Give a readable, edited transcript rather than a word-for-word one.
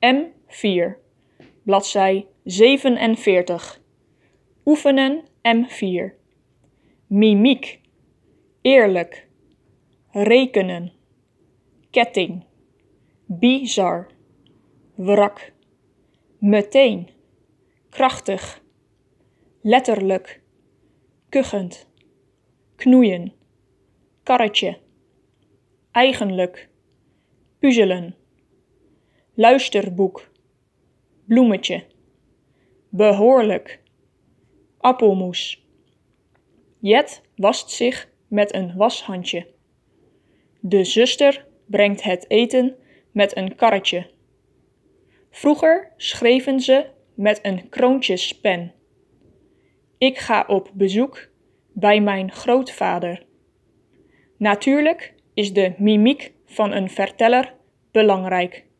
M4, bladzij 47. Oefenen M4. Mimiek, eerlijk, rekenen, ketting, bizar, wrak, meteen, krachtig, letterlijk, kuchend, knoeien, karretje, eigenlijk, puzzelen, luisterboek, bloemetje, behoorlijk, appelmoes. Jet wast zich met een washandje. De zuster brengt het eten met een karretje. Vroeger schreven ze met een kroontjespen. Ik ga op bezoek bij mijn grootvader. Natuurlijk is de mimiek van een verteller belangrijk.